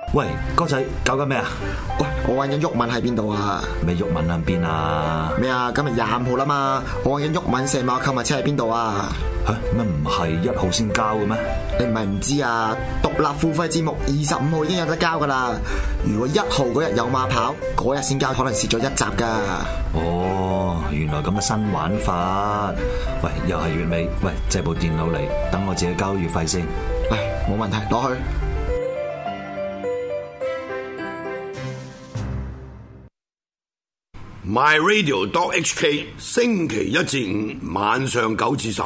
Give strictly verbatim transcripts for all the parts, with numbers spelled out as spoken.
喂，哥仔搞緊咩啊？ 喂，我揾緊毓民喺邊度啊？ 咩毓民喺邊啊？ 咩啊？今日廿五號啦嘛，我揾緊毓民射馬購物車喺邊度啊？ 吓，乜唔係一號先交嘅咩？ 你唔係唔知啊？獨立付費節目二十五號已經有得交噶啦。如果一號嗰日有馬跑，嗰日先交，可能蝕咗一集噶。 哦，原來咁嘅新玩法。喂，又係月尾，喂，借部電腦嚟，等我自己交月費先。 嚟，冇問題，攞去。 My Radio dot H K 星期一至五晚上九至十，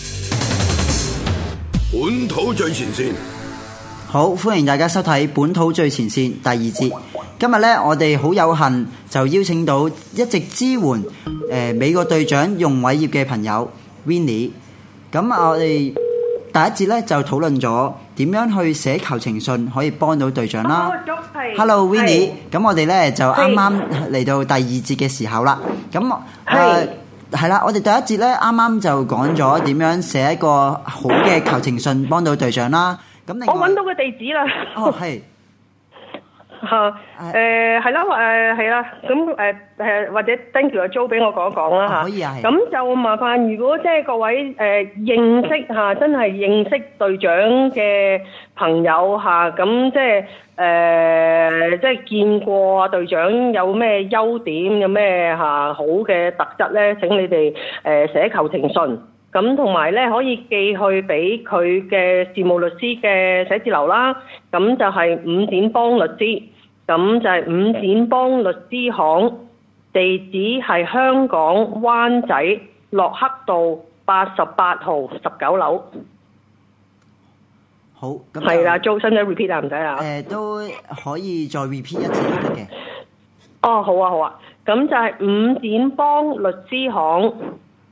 本土最前線。 好，歡迎大家收睇本土最前線第二節。今日呢，我哋好有幸就邀請到一直支援誒、呃、美國隊長用偉業嘅朋友 Winnie。咁我哋第一節呢，就討論咗點樣去寫求情信可以幫到隊長啦。Hello Winnie，咁我哋咧就啱啱嚟到第二節嘅時候啦。咁誒係啦，我哋第一節咧啱啱就講咗點樣寫一個好嘅求情信幫到隊長啦。咁我揾到個地址啦。 哦，係嚇誒係啦，誒係啦。咁誒誒或者 thank you 阿 Jo 俾我講一講啦嚇。 可以啊。 咁就麻煩，如果即係各位誒、呃、認識嚇，真係認識隊長嘅朋友嚇，咁即係。誒、呃，即係見過隊長有咩優點，有咩嚇好嘅特質咧？請你哋誒、呃、寫求情信，咁同埋咧可以寄去俾佢嘅事務律師嘅寫字樓啦。咁就係五展邦律師，咁就係五展邦律師行，地址係香港灣仔駱克道八十八號十九樓。 好，咁係啦，做使唔使 repeat 啊？唔使啊。 誒，都可以再 repeat 一次都得嘅。 哦，好啊，好啊。咁就係五展邦律師行。誒、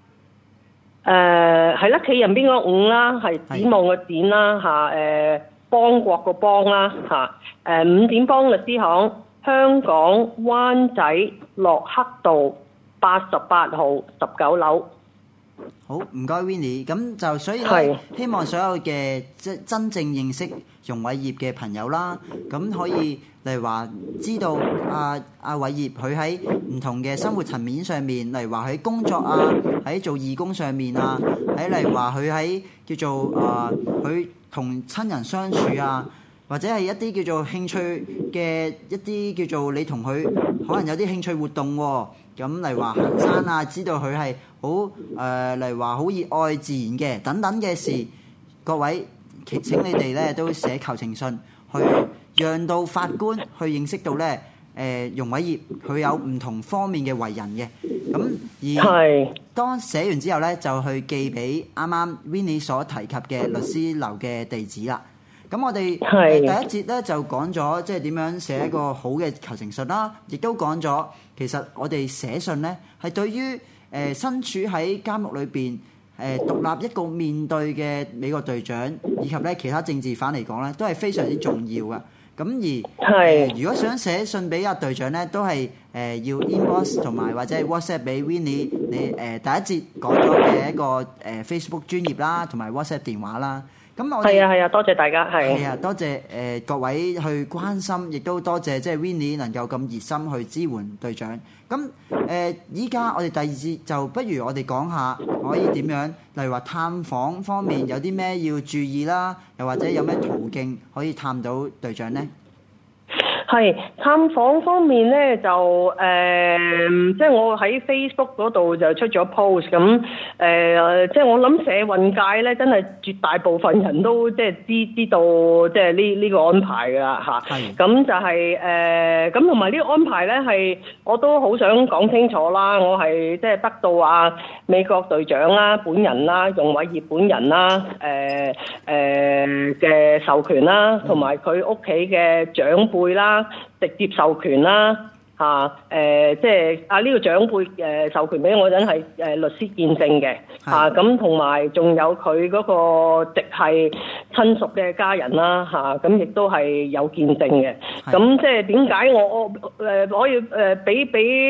呃，係啦，企人邊個五啦，係展望個展啦，嚇誒，邦國個邦啦，嚇誒，五展邦律師行，香港灣仔駱克道八十八號十九樓。 好，唔該 Winnie，咁就所以咧，希望所有嘅即真正認識容偉業嘅朋友啦，咁可以例如話知道阿阿偉業佢喺唔同嘅生活層面上面，例如話喺工作啊，喺做義工上面啊，喺例如話佢喺叫做啊，佢同親人相處啊，或者係一啲叫做興趣嘅一啲叫做你同佢可能有啲興趣活動喎、啊。咁例如話行山啊，知道佢係好誒，例如話好熱愛自然嘅等等嘅事，各位請你哋咧都寫求情信，去讓到法官去認識到咧誒容偉業佢有唔同方面嘅為人嘅。咁而當寫完之後咧，就去寄俾啱啱 Winnie 所提及嘅律師樓嘅地址啦。咁我哋第一節咧就講咗即係點樣寫一個好嘅求情信啦，亦都講咗其實我哋寫信咧係對於誒、呃、身處喺監獄裏邊誒獨立一個面對嘅美國隊長以及咧其他政治犯嚟講咧，都係非常之重要嘅。咁而、呃、如果想寫信俾阿隊長咧，都係誒、呃、要 inbox 同埋或者係 WhatsApp 俾 Winnie 你誒、呃、第一節講咗嘅一個誒、呃、Facebook 專頁啦，同埋 WhatsApp 電話啦。咁我係啊係啊，多謝大家係。 係啊，多謝誒、呃、各位去關心，亦都多謝即係 Winnie 能夠咁熱心去支援隊長。咁誒依家我哋第二節就不如我哋講下可以點樣，例如話探訪方面有啲咩要注意啦，又或者有咩途徑可以探到隊長呢？ 係探訪方面咧，就誒、呃，即係我喺 Facebook 嗰度就出咗 post 咁誒、呃，即係我諗社運界咧，真係絕大部分人都即係知知道即係呢呢個安排㗎啦嚇。係。咁就係、是、誒，咁同埋呢個安排咧係我都好想講清楚啦。我係即係得到啊美國隊長啦、本人啦、容偉業本人啦、誒誒嘅授權啦，同埋佢屋企嘅長輩啦。直接授權啦，嚇、啊，誒、呃，即係啊呢、這個長輩誒、呃、授權俾我嗰陣係誒律師見證嘅，嚇，咁同埋仲有佢嗰個直係親屬嘅家人啦，嚇、啊，咁亦都係有見證嘅。咁即係點解我我誒可以誒俾俾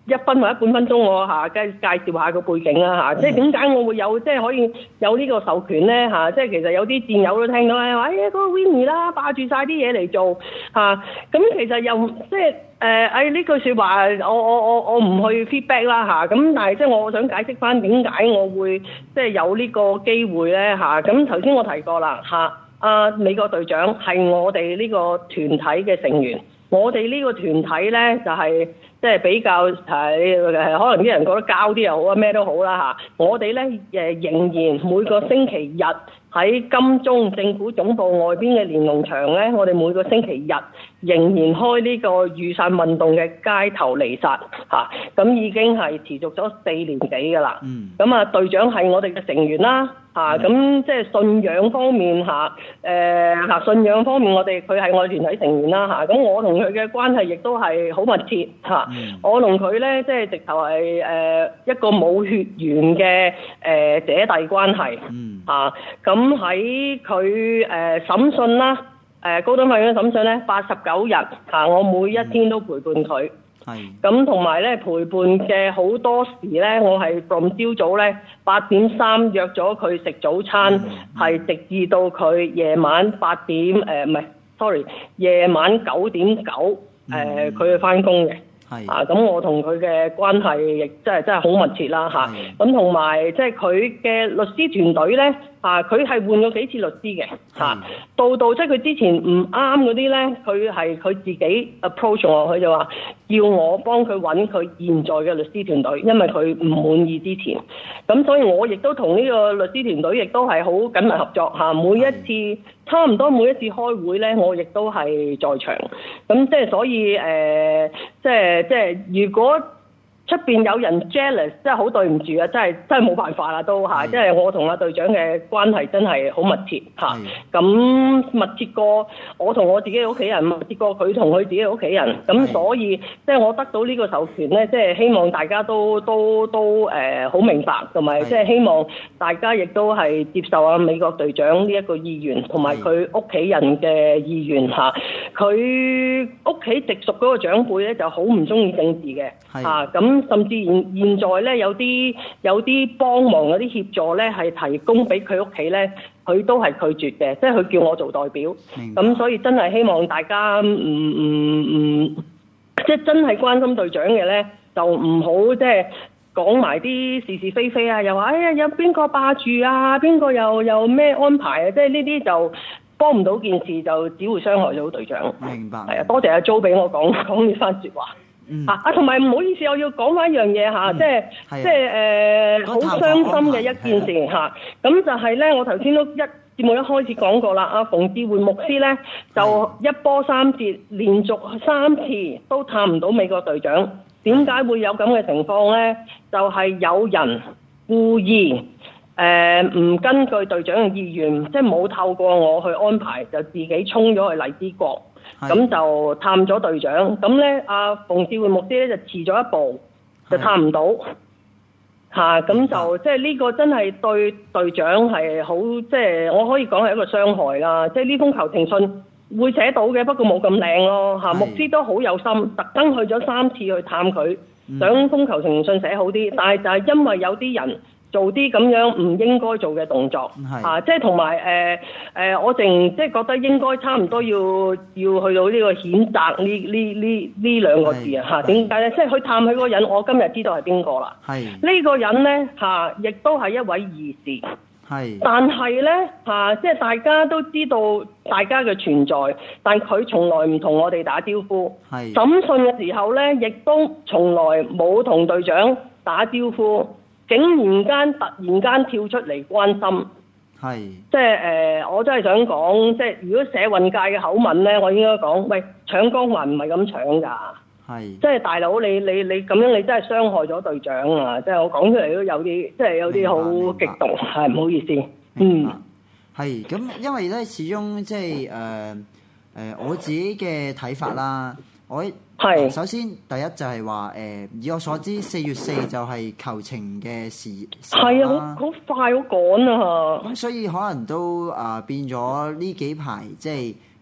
一分或者半分鐘我嚇，介介紹下個背景啦嚇，即係點解我會有即係可以有呢個授權咧嚇？即係其實有啲戰友都聽到咧話，哎呀嗰個 Winnie 啦，霸住晒啲嘢嚟做嚇，咁其實又即係誒誒呢句説話，我我我我唔去 feedback 啦嚇，咁但係即係我想解釋翻點解我會即係有呢個機會咧嚇，咁頭先我提過啦嚇，啊美國隊長係我哋呢個團體嘅成員。我哋呢個團體咧就係即係比較係誒，可能啲人覺得膠啲又好啊，咩都好啦嚇。我哋咧誒仍然每個星期日喺金鐘政府總部外邊嘅連儂牆咧，我哋每個星期日仍然開呢個雨傘運動嘅街頭彌撒嚇，咁、啊、已經係持續咗四年幾㗎啦。咁、嗯、啊隊長係我哋嘅成員啦。嚇咁即係信仰方面嚇，誒嚇信仰方面我哋佢係我哋團體成員啦嚇，咁我同佢嘅關係亦都係好密切嚇，我同佢咧即係直頭係誒一個冇血緣嘅誒姐弟關係嚇，咁喺佢誒審訊啦，誒高等法院嘅審訊咧八十九日嚇，我每一天都陪伴佢。係，咁同埋咧陪伴嘅好多時咧，我係 from 朝早咧八點三約咗佢食早餐，係、嗯、直至到佢夜晚八點誒唔係 sorry 夜晚九點九誒佢去翻工嘅。係啊，咁我同佢嘅關係亦真係真係好密切啦嚇。咁同埋即係佢嘅律師團隊咧，啊佢係換過幾次律師嘅嚇。到到即係佢之前唔啱嗰啲咧，佢係佢自己 approach 我，佢就話要我幫佢揾佢現在嘅律師團隊，因為佢唔滿意之前。咁所以我亦都同呢個律師團隊亦都係好緊密合作嚇。每一次差唔多每一次開會咧，我亦都係在場。咁即係所以誒、呃，即係即係如果出邊有人 jealous，真係好對唔住啊！真係真係冇辦法啦，都嚇，即係我同阿隊長嘅關係真係好密切嚇。咁密切過我同我自己嘅屋企人，密切過佢同佢自己嘅屋企人。咁所以即係我得到呢個授權咧，即係希望大家都都都誒好明白，同埋即係希望大家亦都係接受阿美國隊長呢一個意願，同埋佢屋企人嘅意願嚇。佢屋企直屬嗰個長輩咧就好唔中意政治嘅嚇，咁。甚至現現在咧有啲有啲幫忙嗰啲協助咧係提供俾佢屋企咧，佢都係拒絕嘅，即係佢叫我做代表。咁所以真係希望大家唔唔唔，即係真係關心隊長嘅咧，就唔好即係講埋啲是是非非啊，又話哎呀有邊個霸住啊，邊個又又咩安排啊，即係呢啲就幫唔到件事，就只會傷害到隊長。明白。係啊，多謝阿 Jo 俾我講講呢番説話。嗯、啊！啊，同埋唔好意思，我要講翻一樣嘢嚇，即係即係誒好傷心嘅一件事嚇。咁就係咧，我頭先都一節目一開始講過啦。阿馮志煥牧師咧就一波三折，連續三次都探唔到美國隊長。點解會有咁嘅情況咧？就係、是、有人故意誒唔、呃、根據隊長嘅意願，即係冇透過我去安排，就自己衝咗去荔枝角。咁就探咗隊長，咁咧阿馮志煥牧師咧就遲咗一步，就探唔到嚇，咁、啊、就即係呢個真係對隊長係好，即係我可以講係一個傷害啦。即係呢封求情信會寫到嘅，不過冇咁靚咯嚇。牧師都好有心，特登去咗三次去探佢，想封求情信寫好啲，但係就係因為有啲人做啲咁樣唔應該做嘅動作，啊，即係同埋誒誒，我淨即係覺得應該差唔多要要去到呢個譴責呢呢呢呢兩個字啊嚇，點解咧？即係去探佢嗰個人，我今日知道係邊個啦。係呢個人咧嚇，亦都係一位義士。係，但係咧嚇，即係大家都知道大家嘅存在，但佢從來唔同我哋打招呼。係審訊嘅時候咧，亦都從來冇同隊長打招呼。竟然間突然間跳出嚟關心，係即係誒、呃，我真係想講，即係如果社運界嘅口吻咧，我應該講，喂，搶光環唔係咁搶㗎，係即係大佬，你你你咁樣，你真係傷害咗隊長啊！即係我講出嚟都有啲，即係有啲好激動，係唔好意思，嗯， 係咁，因為咧，始終即係誒誒，我自己嘅睇法啦。我係首先第一就係話誒，以我所知，四月四就係求情嘅時係啊，好好快好趕啊！ 咁所以可能都啊、呃、變咗呢幾排，即係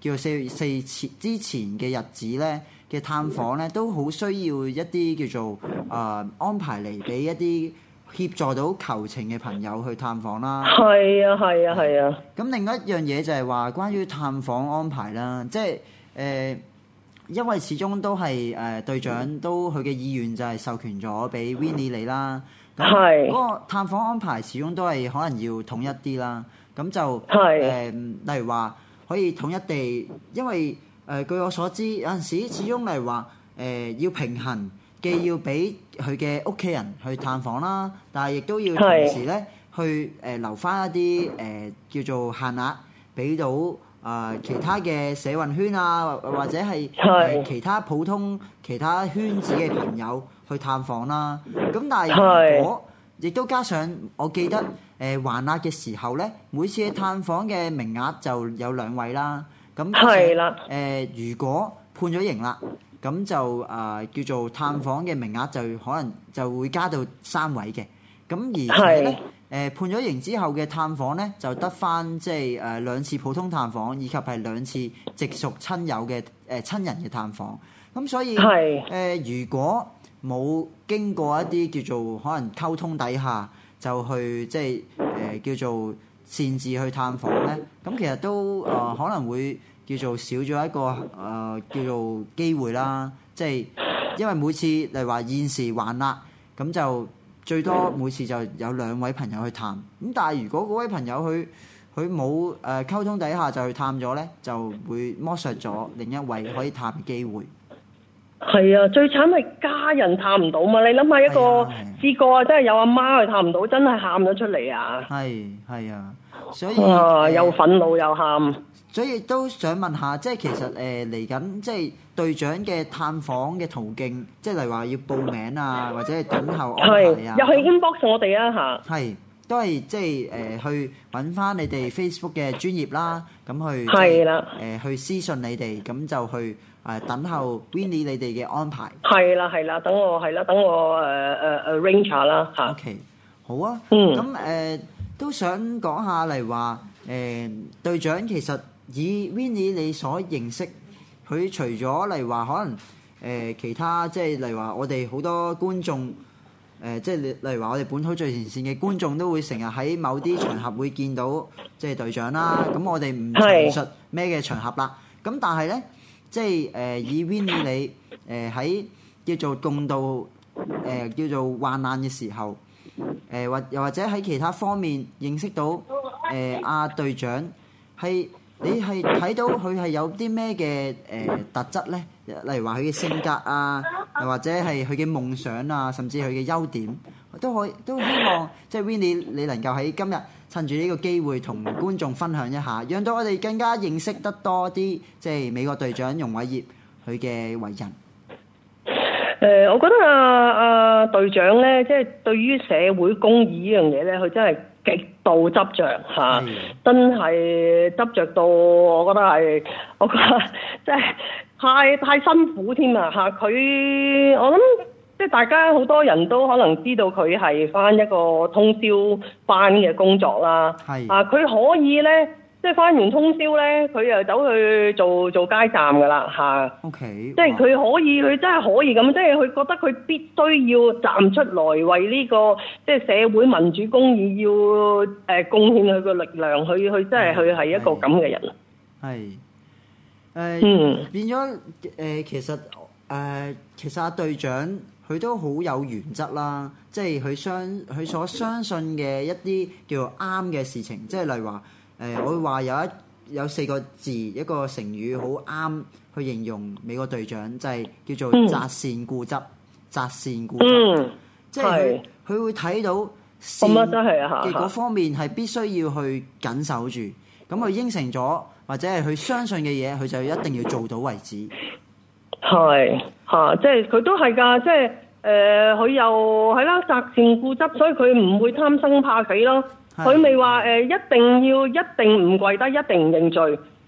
叫做四月四前之前嘅日子咧嘅探訪咧，都好需要一啲叫做誒、呃、安排嚟俾一啲協助到求情嘅朋友去探訪啦。 係啊，係啊，係啊。 咁另一樣嘢就係話關於探訪安排啦，即係誒、呃，因為始終都係誒、呃、隊長都佢嘅意願就係授權咗俾 Winnie 你啦。咁嗰個探訪安排始終都係可能要統一啲啦。咁就誒、呃，例如話可以統一地，因為誒、呃、據我所知有陣時始終例如話誒、呃、要平衡。既要俾佢嘅屋企人去探訪啦，但係亦都要同時咧去誒、呃、留翻一啲誒、呃、叫做限額，俾到啊、呃、其他嘅社運圈啊，或者係、呃、其他普通其他圈子嘅朋友去探訪啦。咁但係如果亦都加上，我記得誒還押嘅時候咧，每次嘅探訪嘅名額就有兩位啦。咁係啦，誒如果判咗刑啦。咁就啊、呃、叫做探訪嘅名額就可能就會加到三位嘅，咁而且咧誒、呃、判咗刑之後嘅探訪咧就得返即係誒兩次普通探訪，以及係兩次直屬親友嘅誒、呃、親人嘅探訪。咁所以誒、呃、如果冇經過一啲叫做可能溝通底下就去即係誒、呃、叫做擅自去探訪咧，咁其實都誒、呃、可能會。叫做少咗一個誒、呃、叫做機會啦，即係因為每次例如話現時還押，咁就最多每次就有兩位朋友去探，咁但係如果嗰位朋友佢佢冇誒溝通底下就去探咗咧，就會剝削咗另一位可以探嘅機會。 係啊，最慘係家人探唔到嘛！你諗下一個試過啊，真係有阿媽去探唔到，真係喊咗出嚟啊！ 係係啊，所以啊又憤怒又喊。 所以都想問下，即係其實誒嚟緊，即係隊長嘅探訪嘅途徑，即係例如話要報名啊，或者係等候安排啊， 又去 inbox 我哋啊嚇。係， 都係即係誒、呃、去揾翻你哋 Facebook 嘅專頁啦，咁去係啦， 誒、呃、去私信你哋，咁就去誒、呃、等候 Winnie 你哋嘅安排。 係啦係啦，等我係啦，等我誒誒誒 arrange 啦嚇。 OK，好啊。 嗯。 咁誒、呃、都想講下，例如話誒隊長其實。以 Winnie 你所認識，佢除咗例如話可能誒、呃、其他即係例如話我哋好多觀眾誒、呃、即係例如話我哋本土最前線嘅觀眾都會成日喺某啲場合會見到即係隊長啦。咁我哋唔詳述咩嘅場合啦。咁但係咧，即係誒、呃、以 Winnie 你誒喺、呃、叫做共度誒、呃、叫做患難嘅時候，誒或又或者喺其他方面認識到誒阿隊長係。你係睇到佢係有啲咩嘅誒特質咧？例如話佢嘅性格啊，又或者係佢嘅夢想啊，甚至佢嘅優點，都可以都希望即係 Winnie 你能夠喺今日趁住呢個機會同觀眾分享一下，讓到我哋更加認識得多啲即係美國隊長容偉業佢嘅為人。 誒、呃，我覺得啊啊隊長咧，即係對於社會公義呢樣嘢咧，佢真係極度執着嚇、啊，真係執着到我覺得係，我覺得即係太太辛苦添啊嚇！佢我諗即係大家好多人都可能知道佢係返一個通宵班嘅工作啦，啊佢可以咧。即係翻完通宵咧，佢又走去做做街站噶啦嚇。O K，即係佢可以，佢真係可以咁，即係佢覺得佢必須要站出來為呢個即係社會民主公義要誒貢獻佢個力量，佢佢真係佢係一個咁嘅人。係誒、呃嗯、變咗誒、呃，其實誒、呃、其實阿隊長佢都好有原則啦，即係佢相佢所相信嘅一啲叫做啱嘅事情，即係例如話。誒、呃，我會話有一有四個字，一個成語好啱去形容美國隊長，就係、是、叫做擇善固執。擇、嗯、善固執，嗯、即係佢佢會睇到善嘅嗰方面係必須要去緊守住。咁佢應承咗，或者係佢相信嘅嘢，佢就一定要做到為止。係嚇、啊，即係佢都係㗎，即係誒，佢、呃、又係啦，擇善固執，所以佢唔會貪生怕死咯。佢未話誒一定要一定唔跪低，一定唔認罪，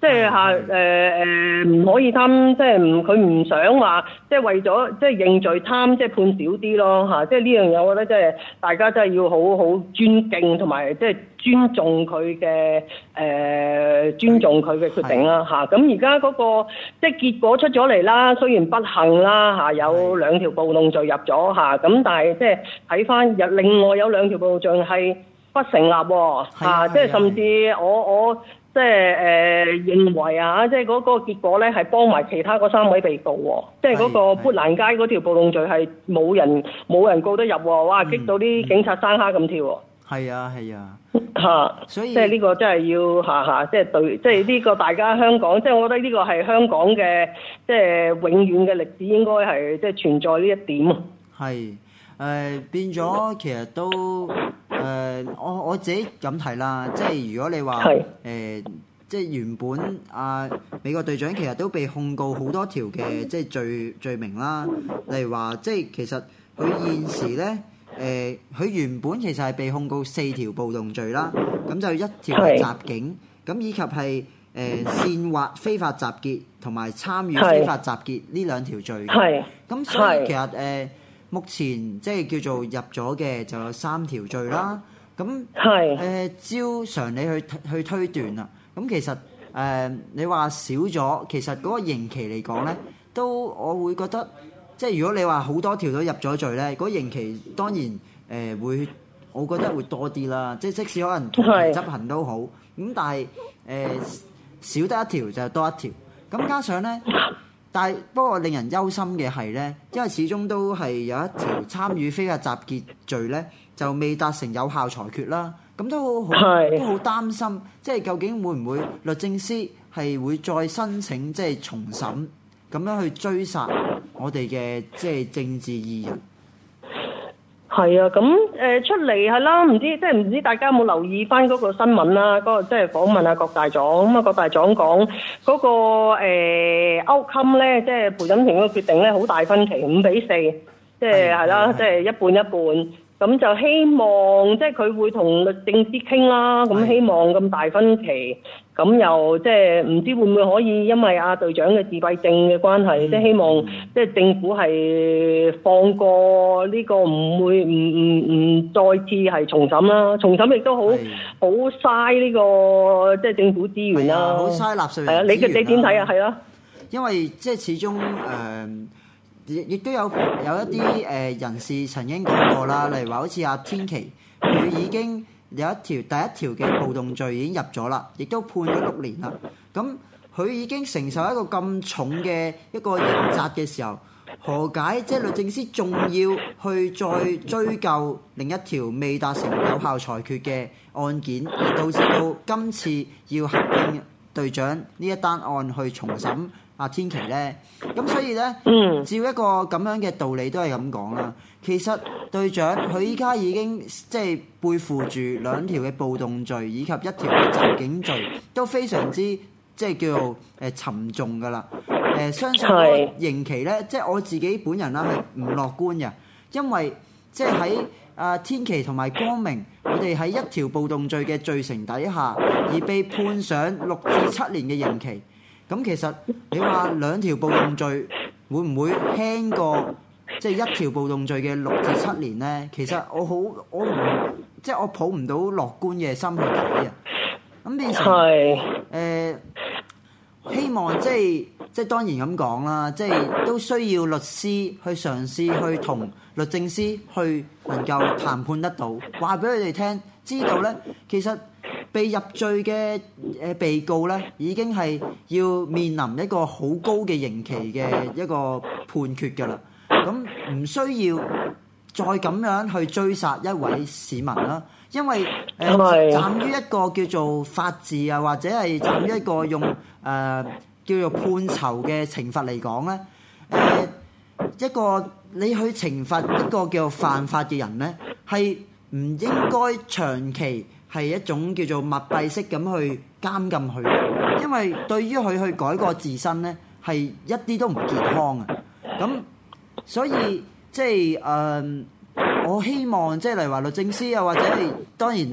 即係嚇誒誒唔可以貪，即係唔佢唔想話，即係為咗即係認罪貪，即係判少啲咯嚇。即係呢樣嘢，我覺得即係大家真係要好好尊敬同埋即係尊重佢嘅誒尊重佢嘅決定啦嚇。咁而家嗰個即係結果出咗嚟啦，雖然不幸啦嚇，有兩條暴動罪入咗嚇，咁但係即係睇翻有另外有兩條暴動罪係不成立喎嚇，即係甚至我我。即係誒、呃、認為啊，即係嗰個結果咧係幫埋其他嗰三位被告喎，即係嗰個砵蘭街嗰條暴動罪係冇人冇人告得入喎，哇！激到啲警察生蝦咁跳喎。係啊係啊， 嚇！所以即係呢個真係要下下，即係對，即係呢個大家香港，即係我覺得呢個係香港嘅，即係永遠嘅歷史應該係即係存在呢一點啊。係誒、 呃、變咗，其實都。誒、呃，我我自己咁睇啦，即係如果你話誒、呃，即係原本啊美國隊長其實都被控告好多條嘅即係罪罪名啦，例如話即係其實佢現時咧誒，佢、呃、原本其實係被控告四條暴動罪啦，咁就一條係襲警，咁以及係誒、呃、煽惑非法集結同埋參與非法集結呢兩條罪，咁所以其實誒。呃目前即係叫做入咗嘅就有三條罪啦，咁誒、呃、照常理去去推斷啦。咁其實誒、呃、你話少咗，其實嗰個刑期嚟講咧，都我會覺得即係如果你話好多條都入咗罪咧，嗰、那個、刑期當然誒、呃、會，我覺得會多啲啦。即係即使可能同期執行都好，咁但係誒、呃、少得一條就多一條。咁加上咧。但係不過令人憂心嘅係咧，因為始終都係有一條參與非法集結罪咧，就未達成有效裁決啦。咁都好都好擔心，即係究竟會唔會律政司係會再申請即係重審，咁樣去追殺我哋嘅即係政治義人？ 係啊，咁誒、呃、出嚟係啦，唔知即係唔知大家有冇留意翻嗰個新聞啦？嗰、那個即係訪問啊郭大狀，咁啊郭大狀講嗰個誒 outcome 咧，即係陪審團嗰個決定咧，好大分歧，五比四，即係係啦，即係一半一半。咁就希望即係佢會同律政司傾啦，咁希望咁大分歧，咁又即係唔知會唔會可以因為阿隊長嘅自閉症嘅關係，即係希望即係政府係放過呢個，唔會唔唔唔再次係重審啦，重審亦都好好嘥呢個即係政府資源啦， 好嘥納稅人資源啦。 係啊，你嘅你點睇啊？係啦， 因為即係始終誒。呃亦亦都有有一啲誒人士曾經講過啦，例如話好似阿天琪，佢已經有一條第一條嘅暴動罪已經入咗啦，亦都判咗六年啦。咁佢已經承受一個咁重嘅一個刑責嘅時候，何解即係律政司仲要去再追究另一條未達成有效裁決嘅案件，而導致到今次要合併隊長呢一單案去重審阿天琪咧？咁所以咧，照一個咁樣嘅道理都係咁講啦。其實隊長佢依家已經即係背負住兩條嘅暴動罪以及一條嘅襲警罪，都非常之即係叫做誒沉重噶啦。誒、呃，相信個刑期咧，即係我自己本人啦係唔樂觀嘅，因為即係喺阿天琪同埋光明，我哋喺一條暴動罪嘅罪成底下，而被判上六至七年嘅刑期。咁其實你話兩條暴動罪會唔會輕過即係一條暴動罪嘅六至七年咧？其實我好我唔即係我抱唔到樂觀嘅心去睇啊！咁變成誒、呃、希望即係即係當然咁講啦，即係都需要律師去嘗試去同律政司去能夠談判得到，話俾佢哋聽，知道咧其實。被入罪嘅誒被告咧，已經係要面臨一個好高嘅刑期嘅一個判決㗎啦。咁唔需要再咁樣去追殺一位市民啦，因為誒、呃、站於一個叫做法治啊，或者係站於一個用誒、呃、叫做判囚嘅懲罰嚟講咧，誒、呃、一個你去懲罰一個叫做犯法嘅人咧，係唔應該長期。係一種叫做密閉式咁去監禁佢，因為對於佢去改過自身咧，係一啲都唔健康啊！咁所以即係誒、呃，我希望即係例如話律政司啊，或者係當然誒、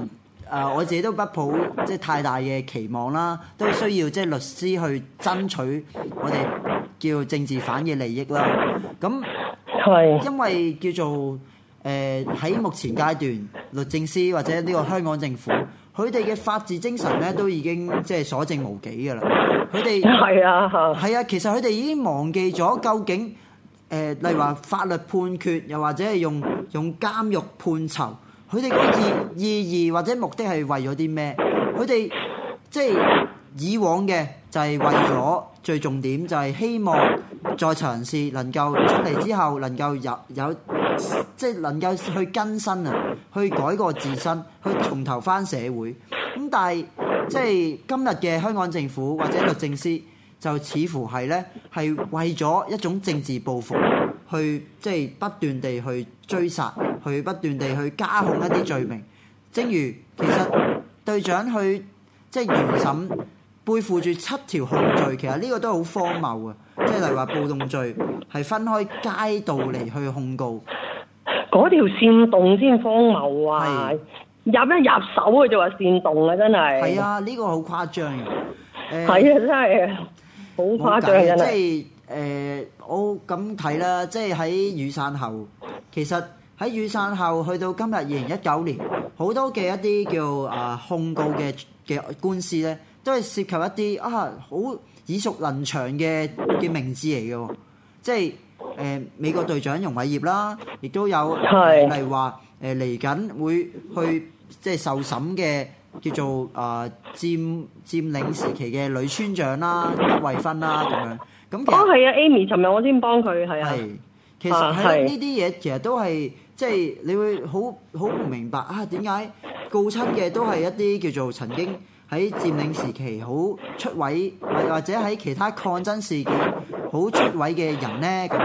誒我自己都不抱即係太大嘅期望啦，都需要即係律師去爭取我哋叫政治犯嘅利益啦。咁係因為叫做誒喺、呃、目前階段，律政司或者呢個香港政府，佢哋嘅法治精神咧都已經即係所剩無幾㗎啦。佢哋係啊係啊，其實佢哋已經忘記咗究竟誒、呃，例如話法律判決，又或者係用用監獄判囚，佢哋個意意義或者目的係為咗啲咩？佢哋即係以往嘅就係為咗最重點就係希望在囚人士能夠出嚟之後能夠有有即係能夠去更新啊，去改過自身，去重投翻社會。咁但係即係今日嘅香港政府或者律政司就似乎係咧係為咗一種政治報復，去即係不斷地去追殺，去不斷地去加控一啲罪名。正如其實隊長去即係原審背負住七條控罪，其實呢個都好荒謬啊！即係例如話暴動罪係分開街道嚟去控告， 嗰條煽動先荒謬啊！入一入手嘅就話煽動啊，真係係啊！呢、呢個好誇張嘅，誒係啊，真係好誇張真係。 即係誒、呃，我咁睇啦，即係喺雨傘後，其實喺雨傘後去到今日二零一九年，好多嘅一啲叫啊、呃、控告嘅嘅官司咧，都係涉及一啲啊好耳熟能詳嘅嘅名字嚟嘅喎，即係誒、呃、美國隊長容偉業啦，亦都有例如話誒嚟緊會去即係受審嘅叫做啊、呃、佔佔領時期嘅女村長啦、畢惠芬啦咁樣。咁其實哦係啊 Amy，尋日我先幫佢係啊。 係其實係呢啲嘢其實都係即係你會好好唔明白啊點解告親嘅都係一啲叫做曾經喺佔領時期好出位，或者喺其他抗爭事件好出位嘅人咧咁。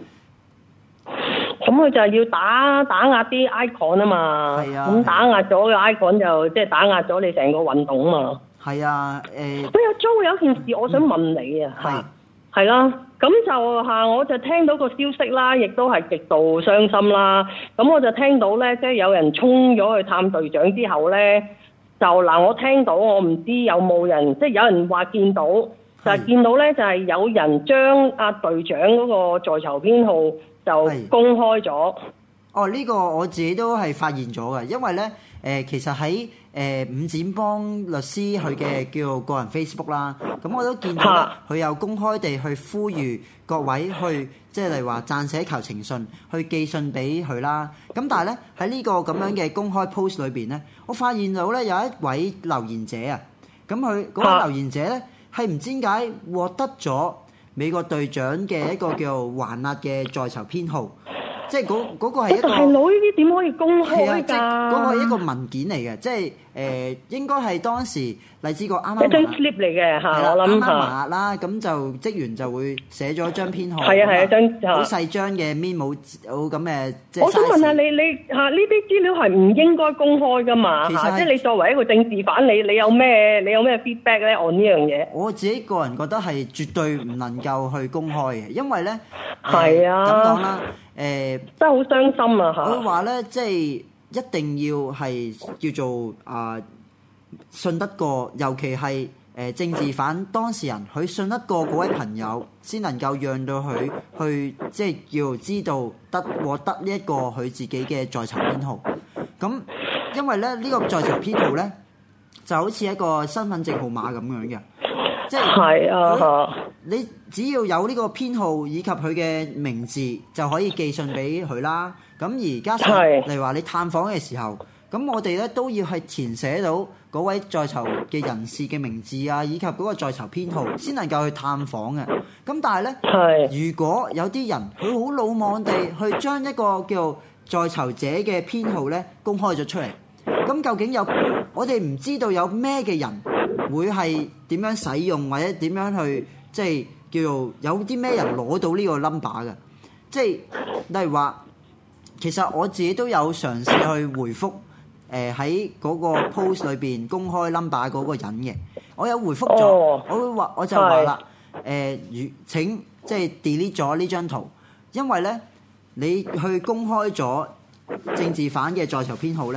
咁佢就係要打打壓啲 icon 啊嘛，咁、啊、打壓咗嘅 icon 就即係打壓咗你成個運動啊嘛。 係啊，誒、呃。 喂，阿 Jo 有件事我想問你啊，係係啦，咁就嚇我就聽到個消息啦，亦都係極度傷心啦。咁我就聽到咧，即係有人衝咗去探隊長之後咧，就嗱我聽到我唔知有冇人，即係有人話見到，就係見到咧就係有人將阿隊長嗰個在囚編號就公開咗。 哦，呢、這個我自己都係發現咗嘅，因為咧誒、呃，其實喺誒、呃、伍展邦律師佢嘅叫做個人 Facebook 啦，咁我都見到佢有公開地去呼籲各位去即係例如話撰寫求情信，去寄信俾佢啦。咁但係咧喺呢個咁樣嘅公開 post 裏邊咧，我發現到咧有一位留言者啊，咁佢嗰位留言者咧係唔知點解獲得咗美國隊長嘅一個叫做還押嘅在囚編號。即係嗰嗰個係一個，大佬呢啲點可以公開㗎？ 即係嗰個係一個文件嚟嘅，即係誒、呃、應該係當時荔枝角啱啱一張 slip 嚟嘅嚇，我諗嚇。啱啱還押啦，咁就職員就會寫咗張編號。係啊係啊，張好細張嘅 memo 好咁嘅。我想問下你你嚇呢啲資料係唔應該公開㗎嘛？其實即係你作為一個政治犯，你你有咩你有咩 feedback 咧？按呢樣嘢，我自己個人覺得係絕對唔能夠去公開嘅，因為咧係啊咁講啦。誒、呃、真係好傷心啊！嚇，佢話咧，即係一定要係叫做啊、呃、信得過，尤其係誒、呃、政治犯當事人，佢信得過嗰位朋友，先能夠讓到佢去即係叫知道得獲得呢一個佢自己嘅在囚編號。咁因為咧呢、這個在囚編號咧就好似一個身份證號碼咁樣嘅。即係啊！你只要有呢個編號以及佢嘅名字，就可以寄信俾佢啦。咁而家例如話你探訪嘅時候，咁我哋咧都要係填寫到嗰位在囚嘅人士嘅名字啊，以及嗰個在囚編號，先能夠去探訪嘅。咁但係咧，如果有啲人佢好魯莽地去將一個叫在囚者嘅編號咧公開咗出嚟，咁究竟有我哋唔知道有咩嘅人會係點樣使用，或者點樣去即係叫做有啲咩人攞到呢個 number 嘅？即係例如話，其實我自己都有嘗試去回覆誒喺嗰個 post 裏邊公開 number 嗰個人嘅，我有回覆咗，我會話我就話啦誒，如請即係 delete 咗呢張圖，因為咧你去公開咗政治犯嘅在囚編號咧，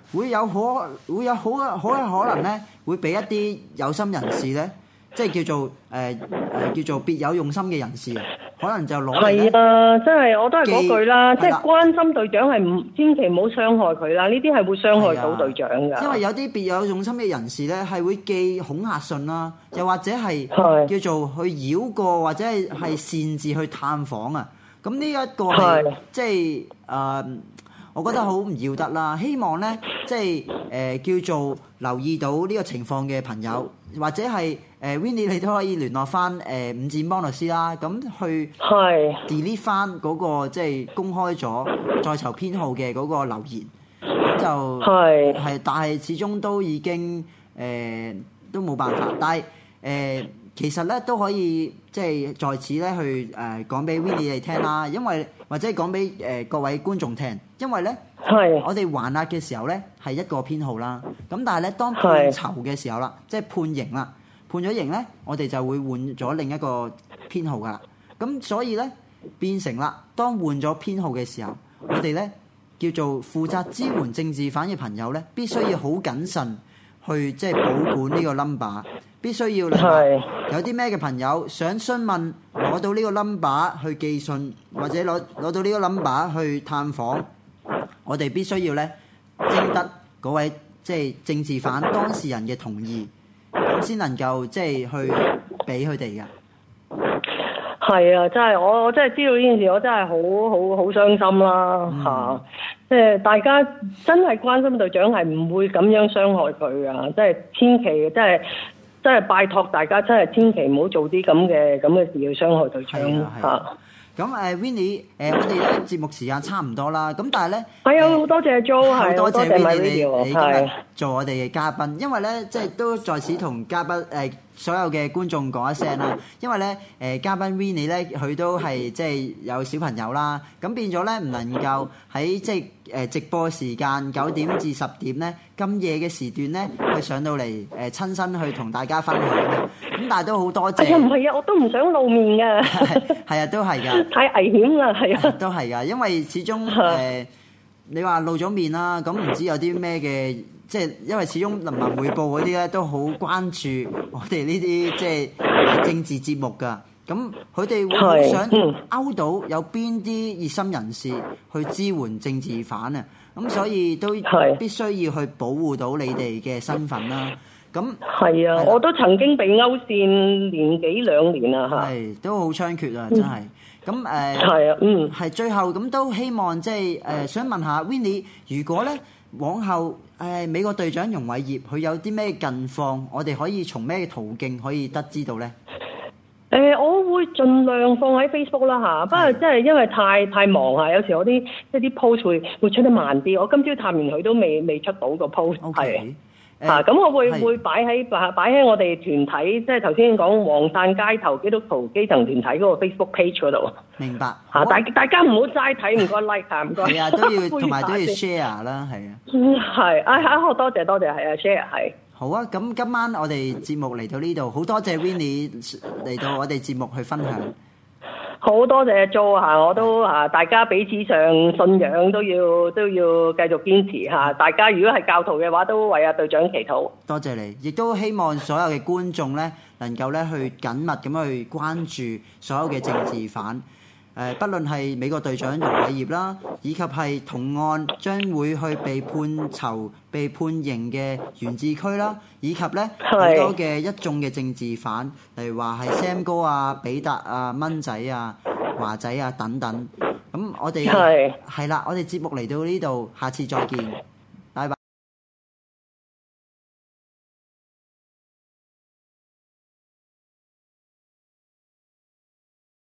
會有可會有好好嘅可能咧，會俾一啲有心人士咧，即係叫做誒誒、呃呃、叫做別有用心嘅人士，可能就攞嚟咧。 係啊，真係我都係嗰句啦，即係係關心隊長係唔千祈唔好傷害佢啦，呢啲係會傷害到隊長㗎。 因為有啲別有用心嘅人士咧，係會寄恐嚇信啦，又或者係係叫做去繞過或者係係擅自去探訪啊。咁呢一個係係即係誒。呃我覺得好唔要得啦，希望咧即係誒、呃、叫做留意到呢個情況嘅朋友，或者係誒、呃、Winnie 你都可以聯絡翻誒、呃、五戰幫律師啦，咁去係 delete 翻嗰個即係公開咗在囚編號嘅嗰個留言，咁就係係，但係始終都已經誒、呃、都冇辦法，但係誒。呃其實咧都可以即係在此咧去誒講俾 Winnie 你聽啦，因為或者講俾誒各位觀眾聽，因為咧係我哋還押嘅時候咧係一個編號啦，咁但係咧當判囚嘅時候啦，即係判刑啦，判咗刑咧，我哋就會換咗另一個編號噶啦，咁所以咧變成啦，當換咗編號嘅時候，我哋咧叫做負責支援政治犯嘅朋友咧，必須要好謹慎去即係保管呢個 number。必須要嚟有啲咩嘅朋友想詢問攞到呢個 number 去寄信，或者攞攞到呢個 number 去探訪，我哋必須要咧徵得嗰位即係政治犯當事人嘅同意，咁先能夠即係去俾佢哋嘅。 係啊，真係我我真係知道呢件事，我真係好好好傷心啦嚇！即係、嗯啊、大家真係關心隊長係唔會咁樣傷害佢啊！即係千祈真係。真係拜託大家，真係千祈唔好做啲咁嘅咁嘅事，要傷害隊長嚇。 咁誒 Winnie 誒，我哋咧節目時間差唔多啦。咁但係咧， 係啊，好多謝 Jo，係好多謝 Winnie 你你今日係做我哋嘅嘉賓，因為咧即係都在此同嘉賓誒所有嘅觀眾講一聲啦。因為咧誒嘉賓 Winnie 咧佢都係即係有小朋友啦，咁變咗咧唔能夠喺即係誒直播時間九點至十點咧咁夜嘅時段咧去上到嚟誒親身去同大家分享嘅。咁但係都好多謝。 哎呀唔係啊，我都唔想露面㗎。 係啊，都係㗎。 太危險啦，係啊。 都係㗎，因為始終誒、呃、你話露咗面啦，咁唔知有啲咩嘅，即係因為始終人民匯報嗰啲咧都好關注我哋呢啲即係政治節目㗎。咁佢哋會好想勾到有邊啲熱心人士去支援政治犯啊，咁所以都必須要去保護到你哋嘅身份啦。咁係啊，我都曾經被勾線年幾兩年啦嚇， 係都好猖獗啊，真係。咁誒係啊，嗯， 係最後咁都希望即係誒想問下 Winnie，如果咧往後誒、呃、美國隊長容偉業佢有啲咩近況，我哋可以從咩途徑可以得知到咧？ 誒、呃，我會盡量放喺 Facebook 啦嚇，不過即係因為太太忙啊，有時我啲即係啲 post 會會出得慢啲。我今朝探完佢都未未出到個 post，係、okay。啊，咁我會會擺喺擺擺喺我哋團體，即係頭先講黃傘街頭基督徒基層團體嗰個 Facebook page 嗰度。 明白。 嚇，大大家唔好齋睇，唔該 like 嚇，唔該。 係啊，都要同埋都要 share 啦，係啊。 嗯，係，啊好多謝多謝，係啊 share 係。 好啊，咁今晚我哋節目嚟到呢度，好多謝 Winnie 嚟到我哋節目去分享。 好多謝 Jo 嚇，我都嚇大家彼此上信仰都要都要繼續堅持嚇。大家如果係教徒嘅話，都為阿隊長祈禱。多謝你，亦都希望所有嘅觀眾咧能夠咧去緊密咁去關注所有嘅政治犯。誒，不論係美國隊長容偉業啦，以及係同案將會去被判囚、被判刑嘅袁志區啦，以及咧好多嘅一眾嘅政治犯，例如話係 Sam 哥啊、比達啊、蚊仔啊、華仔啊等等。咁我哋係係啦，我哋節目嚟到呢度，下次再見。